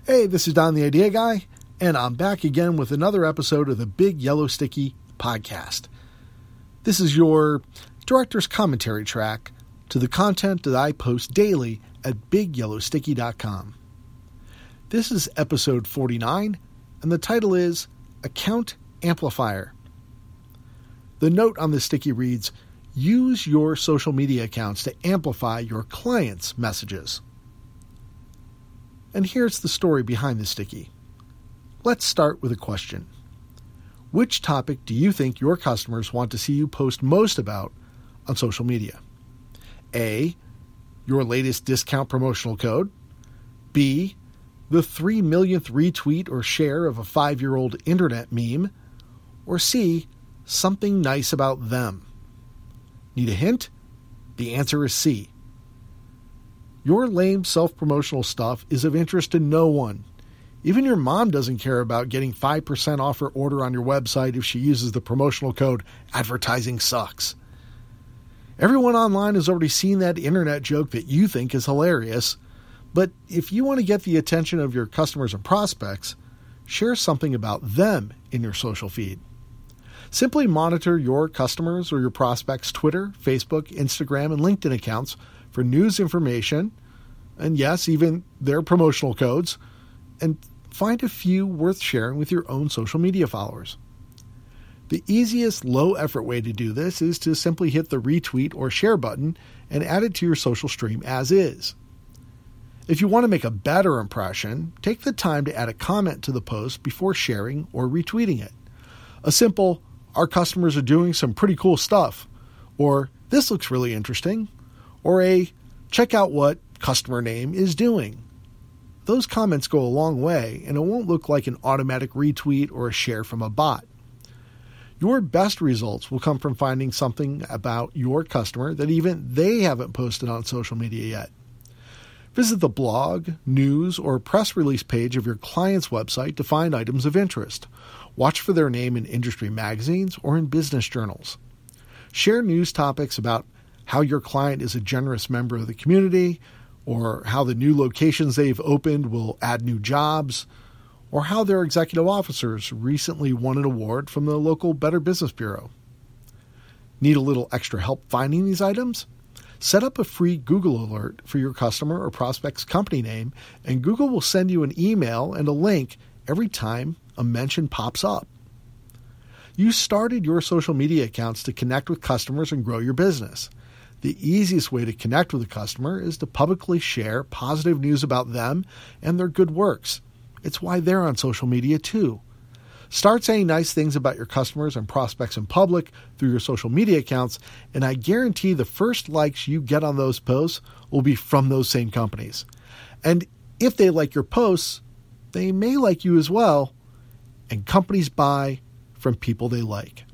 Hey, this is Don the Idea Guy, and I'm back again with another episode of the Big Yellow Sticky podcast. This is your director's commentary track to the content that I post daily at BigYellowSticky.com. This is episode 49, and the title is Account Amplifier. The note on the sticky reads, use your social media accounts to amplify your clients' messages. And here's the story behind the sticky. Let's start with a question. Which topic do you think your customers want to see you post most about on social media? A, your latest discount promotional code. B, the 3 millionth retweet or share of a 5-year-old internet meme. Or C, something nice about them. Need a hint? The answer is C. Your lame self-promotional stuff is of interest to no one. Even your mom doesn't care about getting 5% off her order on your website if she uses the promotional code advertising sucks. Everyone online has already seen that internet joke that you think is hilarious, but if you want to get the attention of your customers and prospects, share something about them in your social feed. Simply monitor your customers or your prospects' Twitter, Facebook, Instagram, and LinkedIn accounts for news information, and yes, even their promotional codes, and find a few worth sharing with your own social media followers. The easiest low-effort way to do this is to simply hit the retweet or share button and add it to your social stream as is. If you want to make a better impression, take the time to add a comment to the post before sharing or retweeting it. A simple, our customers are doing some pretty cool stuff, or this looks really interesting, or a check out what customer name is doing. Those comments go a long way, and it won't look like an automatic retweet or a share from a bot. Your best results will come from finding something about your customer that even they haven't posted on social media yet. Visit the blog, news, or press release page of your client's website to find items of interest. Watch for their name in industry magazines or in business journals. Share news topics about how your client is a generous member of the community, or how the new locations they've opened will add new jobs, or how their executive officers recently won an award from the local Better Business Bureau. Need a little extra help finding these items? Set up a free Google alert for your customer or prospect's company name, and Google will send you an email and a link every time a mention pops up. You started your social media accounts to connect with customers and grow your business. The easiest way to connect with a customer is to publicly share positive news about them and their good works. It's why they're on social media too. Start saying nice things about your customers and prospects in public through your social media accounts, and I guarantee the first likes you get on those posts will be from those same companies. And if they like your posts, they may like you as well, and companies buy from people they like.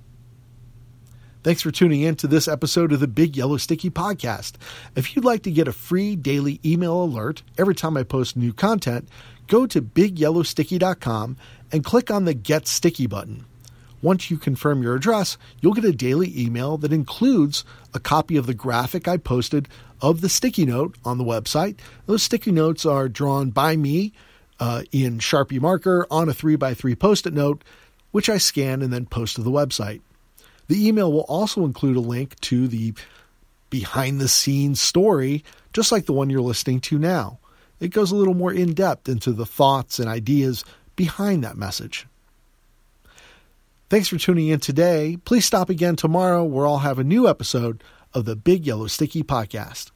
Thanks for tuning in to this episode of the Big Yellow Sticky podcast. If you'd like to get a free daily email alert every time I post new content, go to BigYellowSticky.com and click on the Get Sticky button. Once you confirm your address, you'll get a daily email that includes a copy of the graphic I posted of the sticky note on the website. Those sticky notes are drawn by me in Sharpie marker on a 3x3 Post-it note, which I scan and then post to the website. The email will also include a link to the behind-the-scenes story, just like the one you're listening to now. It goes a little more in-depth into the thoughts and ideas behind that message. Thanks for tuning in today. Please stop again tomorrow where I'll have a new episode of the Big Yellow Sticky podcast.